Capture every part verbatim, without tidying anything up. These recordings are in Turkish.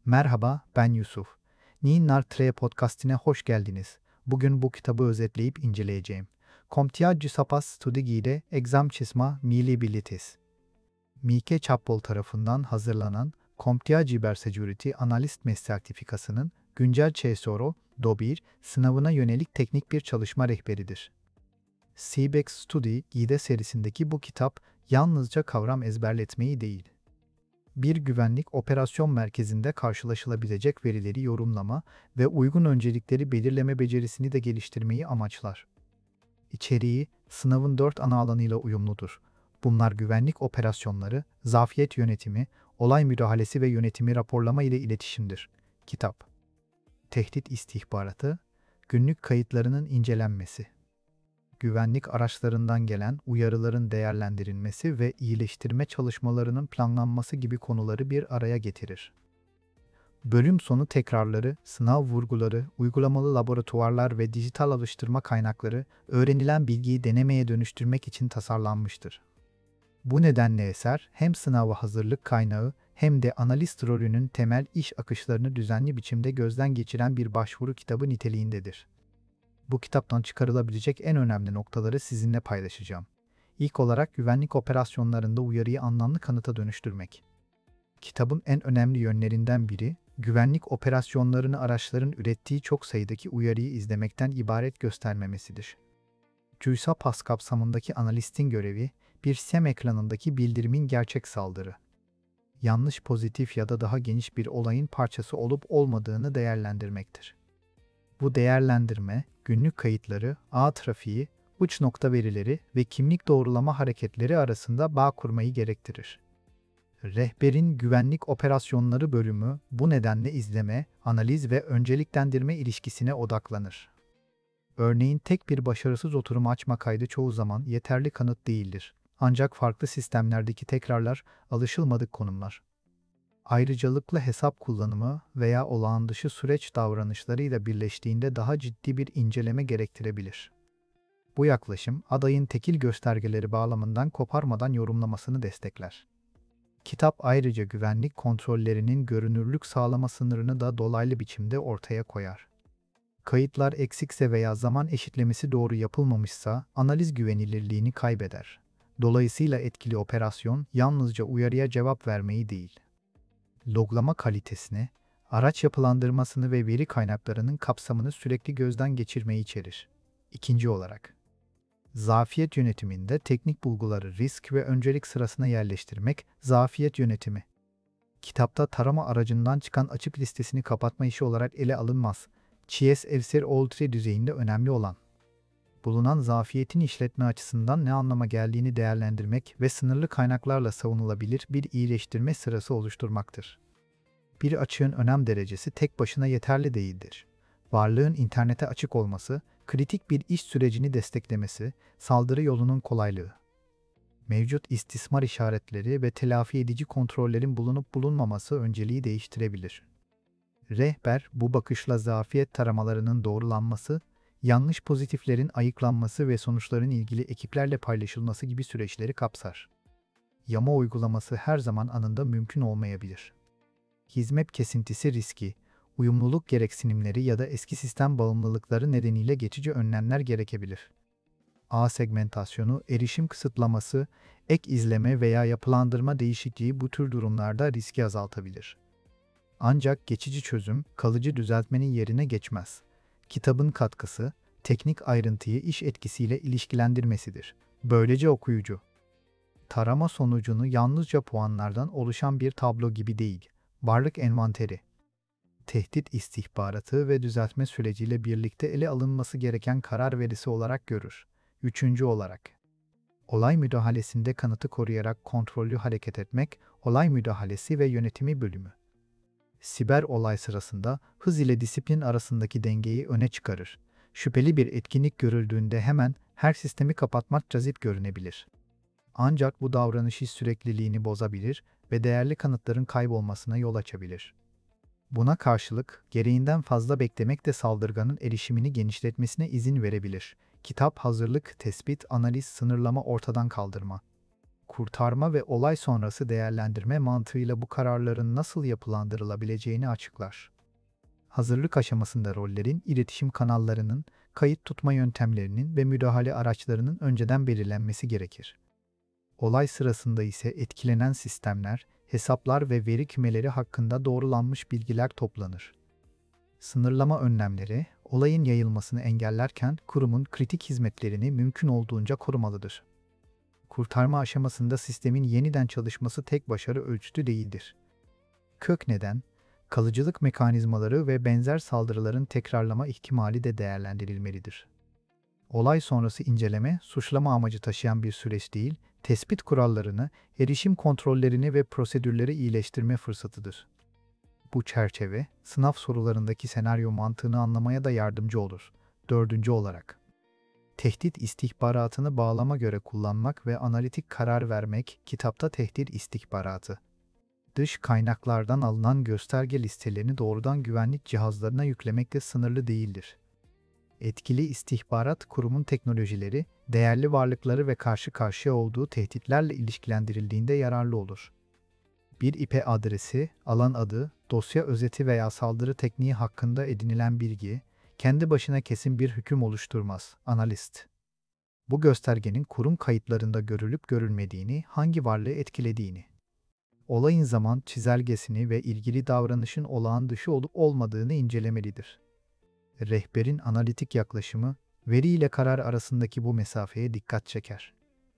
Merhaba, ben Yusuf. Ninnar Tre podcastine hoş geldiniz. Bugün bu kitabı özetleyip inceleyeceğim. Comtiaggi sapas studigide examcisma milibilitis. Mike Chappell tarafından hazırlanan Comtiaggi Cybersecurity Analyst Sertifikası'nın güncel C S O R O D O bir sınavına yönelik teknik bir çalışma rehberidir. C B E X Study Guide serisindeki bu kitap yalnızca kavram ezberletmeyi değil, bir güvenlik operasyon merkezinde karşılaşılabilecek verileri yorumlama ve uygun öncelikleri belirleme becerisini de geliştirmeyi amaçlar. İçeriği, sınavın dört ana alanıyla uyumludur. Bunlar güvenlik operasyonları, zafiyet yönetimi, olay müdahalesi ve yönetimi raporlama ile iletişimdir. Kitap. Tehdit istihbaratı, günlük kayıtlarının incelenmesi. Güvenlik araçlarından gelen uyarıların değerlendirilmesi ve iyileştirme çalışmalarının planlanması gibi konuları bir araya getirir. Bölüm sonu tekrarları, sınav vurguları, uygulamalı laboratuvarlar ve dijital alıştırma kaynakları öğrenilen bilgiyi denemeye dönüştürmek için tasarlanmıştır. Bu nedenle eser hem sınava hazırlık kaynağı hem de analist rolünün temel iş akışlarını düzenli biçimde gözden geçiren bir başvuru kitabı niteliğindedir. Bu kitaptan çıkarılabilecek en önemli noktaları sizinle paylaşacağım. İlk olarak güvenlik operasyonlarında uyarıyı anlamlı kanıta dönüştürmek. Kitabın en önemli yönlerinden biri, güvenlik operasyonlarını araçların ürettiği çok sayıdaki uyarıyı izlemekten ibaret göstermemesidir. CUSAPAS kapsamındaki analistin görevi, bir S E M ekranındaki bildirimin gerçek saldırı, yanlış pozitif ya da daha geniş bir olayın parçası olup olmadığını değerlendirmektir. Bu değerlendirme, günlük kayıtları, ağ trafiği, uç nokta verileri ve kimlik doğrulama hareketleri arasında bağ kurmayı gerektirir. Rehberin güvenlik operasyonları bölümü bu nedenle izleme, analiz ve önceliklendirme ilişkisine odaklanır. Örneğin tek bir başarısız oturum açma kaydı çoğu zaman yeterli kanıt değildir. Ancak farklı sistemlerdeki tekrarlar alışılmadık konumlar. Ayrıcalıklı hesap kullanımı veya olağan dışı süreç davranışlarıyla birleştiğinde daha ciddi bir inceleme gerektirebilir. Bu yaklaşım, adayın tekil göstergeleri bağlamından koparmadan yorumlamasını destekler. Kitap ayrıca güvenlik kontrollerinin görünürlük sağlama sınırını da dolaylı biçimde ortaya koyar. Kayıtlar eksikse veya zaman eşitlemesi doğru yapılmamışsa analiz güvenilirliğini kaybeder. Dolayısıyla etkili operasyon yalnızca uyarıya cevap vermeyi değil, loglama kalitesini, araç yapılandırmasını ve veri kaynaklarının kapsamını sürekli gözden geçirmeyi içerir. İkinci olarak, zafiyet yönetiminde teknik bulguları risk ve öncelik sırasına yerleştirmek, zafiyet yönetimi. Kitapta tarama aracından çıkan açık listesini kapatma işi olarak ele alınmaz. C S F S R Oltre düzeyinde önemli olan, bulunan zafiyetin işletme açısından ne anlama geldiğini değerlendirmek ve sınırlı kaynaklarla savunulabilir bir iyileştirme sırası oluşturmaktır. Bir açığın önem derecesi tek başına yeterli değildir. Varlığın internete açık olması, kritik bir iş sürecini desteklemesi, saldırı yolunun kolaylığı, mevcut istismar işaretleri ve telafi edici kontrollerin bulunup bulunmaması önceliği değiştirebilir. Rehber, bu bakışla zafiyet taramalarının doğrulanması, yanlış pozitiflerin ayıklanması ve sonuçların ilgili ekiplerle paylaşılması gibi süreçleri kapsar. Yama uygulaması her zaman anında mümkün olmayabilir. Hizmet kesintisi riski, uyumluluk gereksinimleri ya da eski sistem bağımlılıkları nedeniyle geçici önlemler gerekebilir. Ağ segmentasyonu, erişim kısıtlaması, ek izleme veya yapılandırma değişikliği bu tür durumlarda riski azaltabilir. Ancak geçici çözüm, kalıcı düzeltmenin yerine geçmez. Kitabın katkısı, teknik ayrıntıyı iş etkisiyle ilişkilendirmesidir. Böylece okuyucu, tarama sonucunu yalnızca puanlardan oluşan bir tablo gibi değil, varlık envanteri, tehdit istihbaratı ve düzeltme süreciyle birlikte ele alınması gereken karar verisi olarak görür. Üçüncü olarak, olay müdahalesinde kanıtı koruyarak kontrollü hareket etmek, olay müdahalesi ve yönetimi bölümü. Siber olay sırasında hız ile disiplin arasındaki dengeyi öne çıkarır. Şüpheli bir etkinlik görüldüğünde hemen her sistemi kapatmak cazip görünebilir. Ancak bu davranış iş sürekliliğini bozabilir ve değerli kanıtların kaybolmasına yol açabilir. Buna karşılık, gereğinden fazla beklemek de saldırganın erişimini genişletmesine izin verebilir. Kitap hazırlık, tespit, analiz, sınırlama, ortadan kaldırma. Kurtarma ve olay sonrası değerlendirme mantığıyla bu kararların nasıl yapılandırılabileceğini açıklar. Hazırlık aşamasında rollerin, iletişim kanallarının, kayıt tutma yöntemlerinin ve müdahale araçlarının önceden belirlenmesi gerekir. Olay sırasında ise etkilenen sistemler, hesaplar ve veri kümeleri hakkında doğrulanmış bilgiler toplanır. Sınırlama önlemleri, olayın yayılmasını engellerken kurumun kritik hizmetlerini mümkün olduğunca korumalıdır. Kurtarma aşamasında sistemin yeniden çalışması tek başarı ölçütü değildir. Kök neden, kalıcılık mekanizmaları ve benzer saldırıların tekrarlama ihtimali de değerlendirilmelidir. Olay sonrası inceleme, suçlama amacı taşıyan bir süreç değil, tespit kurallarını, erişim kontrollerini ve prosedürleri iyileştirme fırsatıdır. Bu çerçeve, sınav sorularındaki senaryo mantığını anlamaya da yardımcı olur. Dördüncü olarak, tehdit istihbaratını bağlama göre kullanmak ve analitik karar vermek, kitapta tehdit istihbaratı. Dış kaynaklardan alınan gösterge listelerini doğrudan güvenlik cihazlarına yüklemekle sınırlı değildir. Etkili istihbarat, kurumun teknolojileri, değerli varlıkları ve karşı karşıya olduğu tehditlerle ilişkilendirildiğinde yararlı olur. Bir I P adresi, alan adı, dosya özeti veya saldırı tekniği hakkında edinilen bilgi, kendi başına kesin bir hüküm oluşturmaz. Analist. Bu göstergenin kurum kayıtlarında görülüp görülmediğini, hangi varlığı etkilediğini, olayın zaman çizelgesini ve ilgili davranışın olağan dışı olup olmadığını incelemelidir. Rehberin analitik yaklaşımı, veri ile karar arasındaki bu mesafeye dikkat çeker.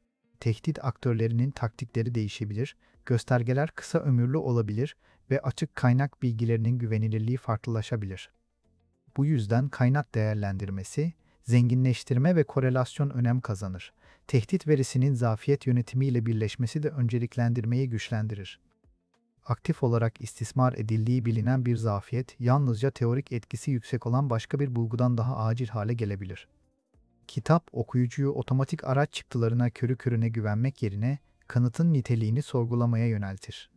Tehdit aktörlerinin taktikleri değişebilir, göstergeler kısa ömürlü olabilir ve açık kaynak bilgilerinin güvenilirliği farklılaşabilir. Bu yüzden kaynak değerlendirmesi, zenginleştirme ve korelasyon önem kazanır. Tehdit verisinin zafiyet yönetimiyle birleşmesi de önceliklendirmeyi güçlendirir. Aktif olarak istismar edildiği bilinen bir zafiyet, yalnızca teorik etkisi yüksek olan başka bir bulgudan daha acil hale gelebilir. Kitap, okuyucuyu otomatik araç çıktılarına körü körüne güvenmek yerine kanıtın niteliğini sorgulamaya yöneltir.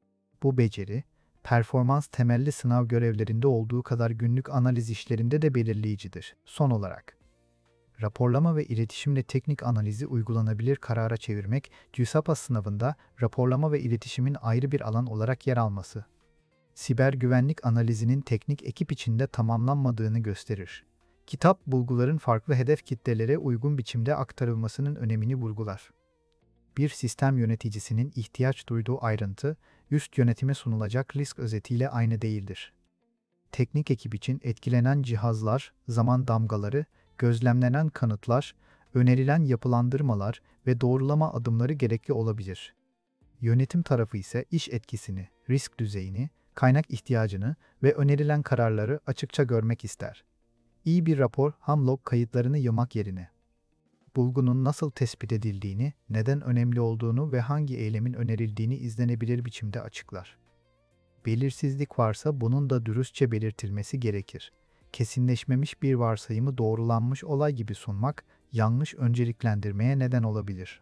Bu beceri, performans temelli sınav görevlerinde olduğu kadar günlük analiz işlerinde de belirleyicidir. Son olarak, raporlama ve iletişimle teknik analizi uygulanabilir karara çevirmek, CÜSAPAS sınavında raporlama ve iletişimin ayrı bir alan olarak yer alması, siber güvenlik analizinin teknik ekip içinde tamamlanmadığını gösterir. Kitap, bulguların farklı hedef kitlelere uygun biçimde aktarılmasının önemini vurgular. Bir sistem yöneticisinin ihtiyaç duyduğu ayrıntı, üst yönetime sunulacak risk özetiyle aynı değildir. Teknik ekip için etkilenen cihazlar, zaman damgaları, gözlemlenen kanıtlar, önerilen yapılandırmalar ve doğrulama adımları gerekli olabilir. Yönetim tarafı ise iş etkisini, risk düzeyini, kaynak ihtiyacını ve önerilen kararları açıkça görmek ister. İyi bir rapor, ham log kayıtlarını yığmak yerine, bulgunun nasıl tespit edildiğini, neden önemli olduğunu ve hangi eylemin önerildiğini izlenebilir biçimde açıklar. Belirsizlik varsa bunun da dürüstçe belirtilmesi gerekir. Kesinleşmemiş bir varsayımı doğrulanmış olay gibi sunmak, yanlış önceliklendirmeye neden olabilir.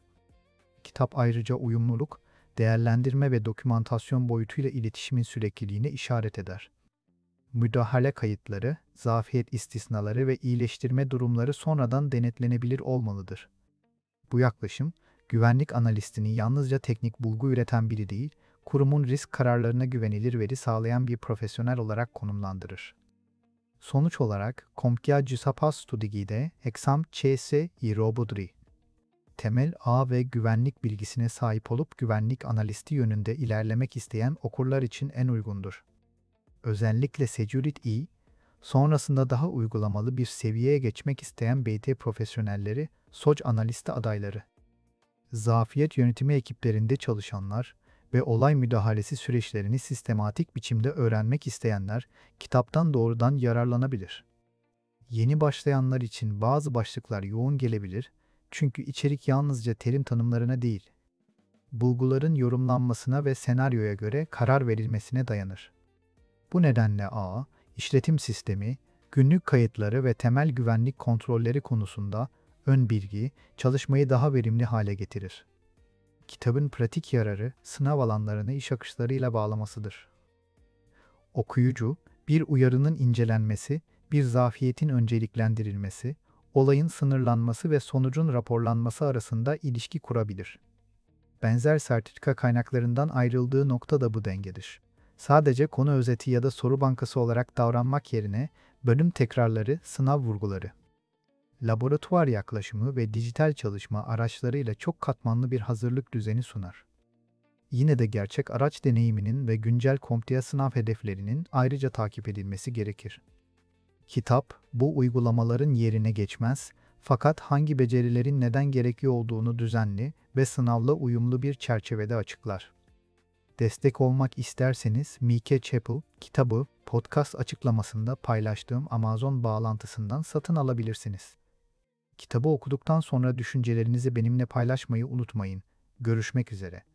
Kitap ayrıca uyumluluk, değerlendirme ve dokümantasyon boyutuyla iletişimin sürekliliğine işaret eder. Müdahale kayıtları, zafiyet istisnaları ve iyileştirme durumları sonradan denetlenebilir olmalıdır. Bu yaklaşım, güvenlik analistini yalnızca teknik bulgu üreten biri değil, kurumun risk kararlarına güvenilir veri sağlayan bir profesyonel olarak konumlandırır. Sonuç olarak, CompTIA CÜSAPAS Studigi'de Exam C S I Robodri, temel ağ ve güvenlik bilgisine sahip olup güvenlik analisti yönünde ilerlemek isteyen okurlar için en uygundur. Özellikle Security, sonrasında daha uygulamalı bir seviyeye geçmek isteyen B T profesyonelleri, S O C analisti adayları, zafiyet yönetimi ekiplerinde çalışanlar ve olay müdahalesi süreçlerini sistematik biçimde öğrenmek isteyenler kitaptan doğrudan yararlanabilir. Yeni başlayanlar için bazı başlıklar yoğun gelebilir çünkü içerik yalnızca terim tanımlarına değil, bulguların yorumlanmasına ve senaryoya göre karar verilmesine dayanır. Bu nedenle ağ, işletim sistemi, günlük kayıtları ve temel güvenlik kontrolleri konusunda ön bilgi, çalışmayı daha verimli hale getirir. Kitabın pratik yararı, sınav alanlarını iş akışlarıyla bağlamasıdır. Okuyucu, bir uyarının incelenmesi, bir zafiyetin önceliklendirilmesi, olayın sınırlanması ve sonucun raporlanması arasında ilişki kurabilir. benzer sertifika kaynaklarından ayrıldığı nokta da bu dengedir. Sadece konu özeti ya da soru bankası olarak davranmak yerine bölüm tekrarları, sınav vurguları, laboratuvar yaklaşımı ve dijital çalışma araçlarıyla çok katmanlı bir hazırlık düzeni sunar. Yine de gerçek araç deneyiminin ve güncel CompTIA sınav hedeflerinin ayrıca takip edilmesi gerekir. Kitap, bu uygulamaların yerine geçmez, fakat hangi becerilerin neden gerekli olduğunu düzenli ve sınavla uyumlu bir çerçevede açıklar. Destek olmak isterseniz Mike Chappell kitabı podcast açıklamasında paylaştığım Amazon bağlantısından satın alabilirsiniz. Kitabı okuduktan sonra düşüncelerinizi benimle paylaşmayı unutmayın. Görüşmek üzere.